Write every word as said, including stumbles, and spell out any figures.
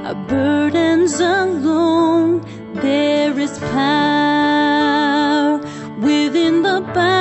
our burdens alone. There is power within the bounds